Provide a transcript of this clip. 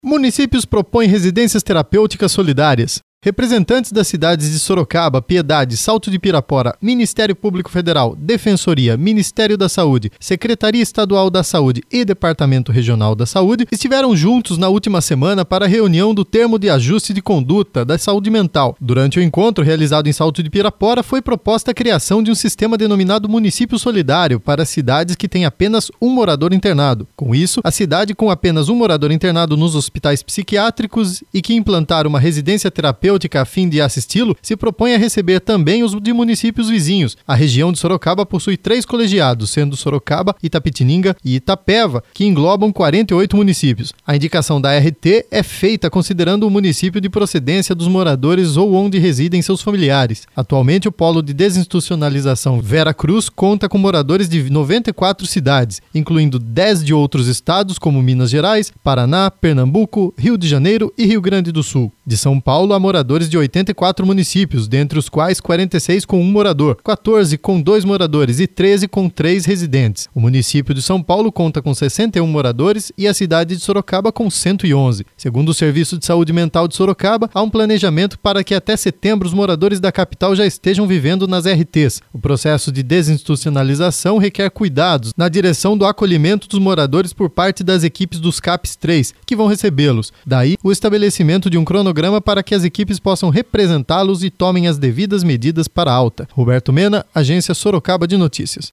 Municípios propõem residências terapêuticas solidárias. Representantes das cidades de Sorocaba, Piedade, Salto de Pirapora, Ministério Público Federal, Defensoria, Ministério da Saúde, Secretaria Estadual da Saúde e Departamento Regional da Saúde estiveram juntos na última semana para a reunião do Termo de Ajuste de Conduta da Saúde Mental. Durante o encontro realizado em Salto de Pirapora, foi proposta a criação de um sistema denominado Município Solidário para cidades que têm apenas um morador internado. Com isso, a cidade com apenas um morador internado nos hospitais psiquiátricos e que implantar uma residência terapêutica a fim de assisti-lo, se propõe a receber também os de municípios vizinhos. A região de Sorocaba possui 3 colegiados, sendo Sorocaba, Itapetininga e Itapeva, que englobam 48 municípios. A indicação da RT é feita considerando o município de procedência dos moradores ou onde residem seus familiares. Atualmente, o Polo de Desinstitucionalização Vera Cruz conta com moradores de 94 cidades, incluindo 10 de outros estados como Minas Gerais, Paraná, Pernambuco, Rio de Janeiro e Rio Grande do Sul. De São Paulo, há moradores de 84 municípios, dentre os quais 46 com 1 morador, 14 com 2 moradores e 13 com 3 residentes. O município de São Paulo conta com 61 moradores e a cidade de Sorocaba com 111. Segundo o Serviço de Saúde Mental de Sorocaba, há um planejamento para que até setembro os moradores da capital já estejam vivendo nas RTs. O processo de desinstitucionalização requer cuidados na direção do acolhimento dos moradores por parte das equipes dos CAPs 3, que vão recebê-los. Daí, o estabelecimento de um cronograma para que as equipes possam representá-los e tomem as devidas medidas para a alta. Roberto Mena, Agência Sorocaba de Notícias.